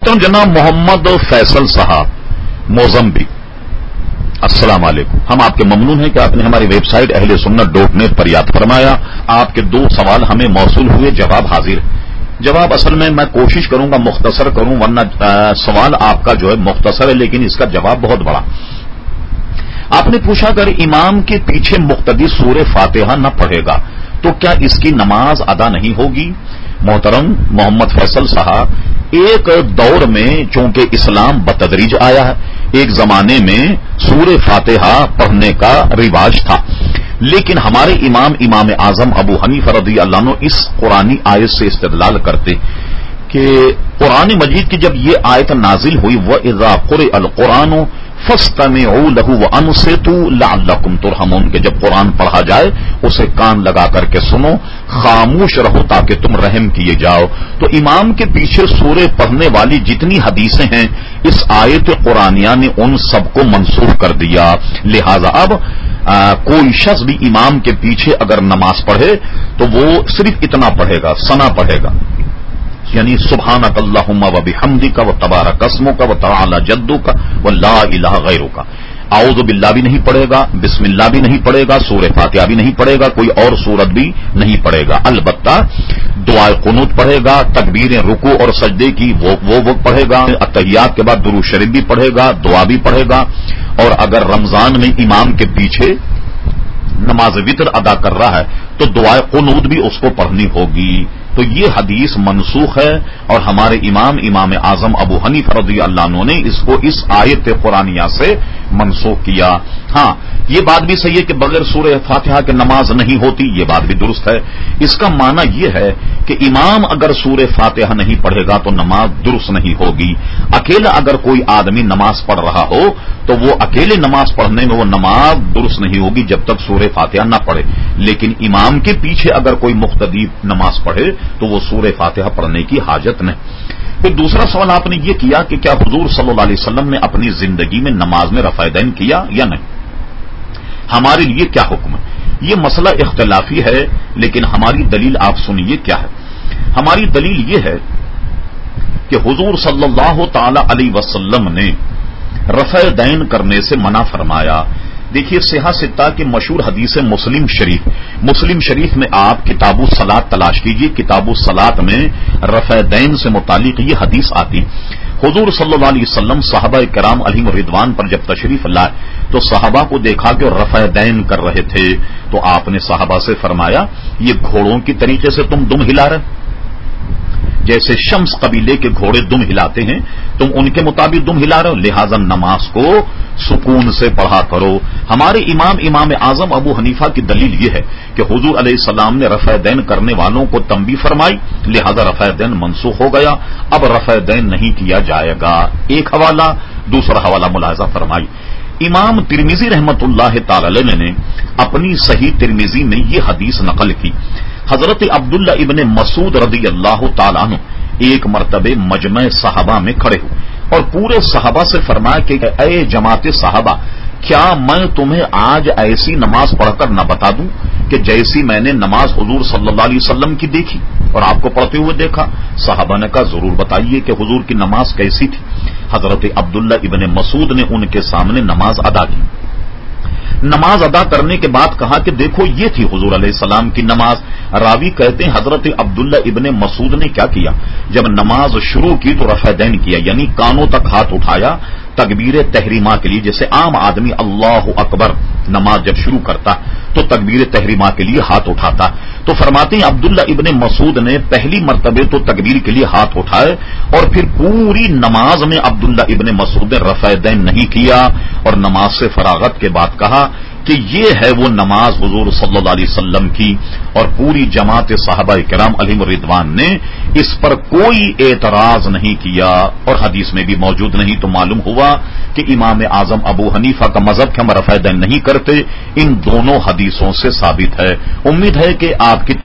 محترم جناب محمد فیصل صاحب موزمبی، السلام علیکم. ہم آپ کے ممنون ہیں کہ آپ نے ہماری ویب سائٹ اہل سنت .net پر یاد فرمایا. آپ کے 2 سوال ہمیں موصول ہوئے، جواب حاضر. جواب اصل میں کوشش کروں گا مختصر کروں، ورنہ سوال آپ کا جو ہے مختصر ہے لیکن اس کا جواب بہت بڑا. آپ نے پوچھا اگر امام کے پیچھے مقتدی سورہ فاتحہ نہ پڑھے گا تو کیا اس کی نماز ادا نہیں ہوگی؟ محترم محمد فیصل صاحب، ایک دور میں چونکہ اسلام بتدریج آیا ہے، ایک زمانے میں سورہ فاتحہ پڑھنے کا رواج تھا، لیکن ہمارے امام اعظم ابو حنیفہ رضی اللہ عنہ اس قرآنی آیت سے استدلال کرتے کہ قرآن مجید کی جب یہ آیت نازل ہوئی وَإِذَا قُرِئَ الْقُرْآنُ فَاسْتَمِعُوا لَهُ وَأَنصِتُوا لَعَلَّكُمْ تُرْحَمُونَ کہ جب قرآن پڑھا جائے اسے کان لگا کر کے سنو، خاموش رہو تاکہ تم رحم کیے جاؤ. تو امام کے پیچھے سورہ پڑھنے والی جتنی حدیثیں ہیں اس آیت قرآنیہ نے ان سب کو منسوخ کر دیا. لہذا اب کوئی شخص بھی امام کے پیچھے اگر نماز پڑھے تو وہ صرف اتنا پڑھے گا، ثنا پڑھے گا، یعنی سبحانک اللہم و بحمدک و تبارک اسمک و تعالی جدک و لا الہ غیرک. اعوذ باللہ بھی نہیں پڑھے گا، بسم اللہ بھی نہیں پڑھے گا، سورہ فاتحہ بھی نہیں پڑھے گا، کوئی اور سورت بھی نہیں پڑھے گا. البتہ دعائے قنوت پڑھے گا، تکبیر رکوع اور سجدے کی وہ پڑھے گا، اتحیات کے بعد درود شریف بھی پڑھے گا، دعا بھی پڑھے گا. اور اگر رمضان میں امام کے پیچھے نماز وتر ادا کر رہا ہے تو دعائے قنوت بھی اس کو پڑھنی ہوگی. تو یہ حدیث منسوخ ہے اور ہمارے امام اعظم ابو حنیفہ رضی اللہ عنہ نے اس کو اس آیت قرآنیہ سے منسوخ کیا. ہاں یہ بات بھی صحیح ہے کہ بغیر سورہ فاتحہ کے نماز نہیں ہوتی، یہ بات بھی درست ہے. اس کا معنی یہ ہے کہ امام اگر سورہ فاتحہ نہیں پڑھے گا تو نماز درست نہیں ہوگی. اکیلا اگر کوئی آدمی نماز پڑھ رہا ہو تو وہ اکیلے نماز پڑھنے میں وہ نماز درست نہیں ہوگی جب تک سورہ فاتحہ نہ پڑھے، لیکن امام کے پیچھے اگر کوئی مقتدی نماز پڑھے تو وہ سورہ فاتحہ پڑھنے کی حاجت نہیں. پھر دوسرا سوال آپ نے یہ کیا کہ کیا حضور صلی اللہ علیہ وسلم نے اپنی زندگی میں نماز میں رفع دین کیا یا نہیں، ہمارے لیے کیا حکم ہے؟ یہ مسئلہ اختلافی ہے لیکن ہماری دلیل آپ سنیے کیا ہے. ہماری دلیل یہ ہے کہ حضور صلی اللہ تعالی علیہ وسلم نے رفع دین کرنے سے منع فرمایا. دیکھیے صحیح ستہ کی مشہور حدیث مسلم شریف میں آپ کتاب الصلاۃ تلاش کیجیے، کتاب الصلاۃ میں رفع دین سے متعلق یہ حدیث آتی. حضور صلی اللہ علیہ وسلم صحابہ کرام علیہم الرضوان پر جب تشریف لائے تو صحابہ کو دیکھا کہ رفع دین کر رہے تھے تو آپ نے صحابہ سے فرمایا یہ گھوڑوں کی طریقے سے تم دم ہلا رہے، جیسے شمس قبیلے کے گھوڑے دم ہلاتے ہیں تم ان کے مطابق دم ہلا رہے ہو، لہذا نماز کو سکون سے پڑھا کرو. ہمارے امام اعظم ابو حنیفہ کی دلیل یہ ہے کہ حضور علیہ السلام نے رفع دین کرنے والوں کو تنبیہ فرمائی، لہذا رفع دین منسوخ ہو گیا، اب رفع دین نہیں کیا جائے گا. ایک حوالہ. دوسرا حوالہ ملاحظہ فرمائی، امام ترمذی رحمت اللہ تعالی علیہ نے اپنی صحیح ترمذی میں یہ حدیث نقل کی. حضرت عبداللہ ابن مسعود رضی اللہ تعالیٰ عنہ ایک مرتبہ مجمع صحابہ میں کھڑے ہوئے اور پورے صحابہ سے فرمایا کہ اے جماعت صحابہ، کیا میں تمہیں آج ایسی نماز پڑھ کر نہ بتا دوں کہ جیسی میں نے نماز حضور صلی اللہ علیہ وسلم کی دیکھی اور آپ کو پڑھتے ہوئے دیکھا؟ صحابہ نے کہا ضرور بتائیے کہ حضور کی نماز کیسی تھی. حضرت عبداللہ ابن مسعود نے ان کے سامنے نماز ادا کی. نماز ادا کرنے کے بعد کہا کہ دیکھو یہ تھی حضور علیہ السلام کی نماز. راوی کہتے ہیں حضرت عبداللہ ابن مسعود نے کیا کیا، جب نماز شروع کی تو رفع دین کیا، یعنی کانوں تک ہاتھ اٹھایا تکبیر تحریمہ کے لیے. جیسے عام آدمی اللہ اکبر نماز جب شروع کرتا تو تکبیر تحریمہ کے لیے ہاتھ اٹھاتا. تو فرماتے ہیں عبداللہ ابن مسعود نے پہلی مرتبہ تو تکبیر کے لیے ہاتھ اٹھائے اور پھر پوری نماز میں عبداللہ ابن مسعود نے رفع دین نہیں کیا اور نماز سے فراغت کے بعد کہا کہ یہ ہے وہ نماز حضور صلی اللہ علیہ وسلم کی. اور پوری جماعت صحابہ کرام علیہم الرضوان نے اس پر کوئی اعتراض نہیں کیا اور حدیث میں بھی موجود نہیں. تو معلوم ہوا کہ امام اعظم ابو حنیفہ کا مذہب کہ ہم رفع دین نہیں کرتے ان دونوں حدیثوں سے ثابت ہے. امید ہے کہ آپ کی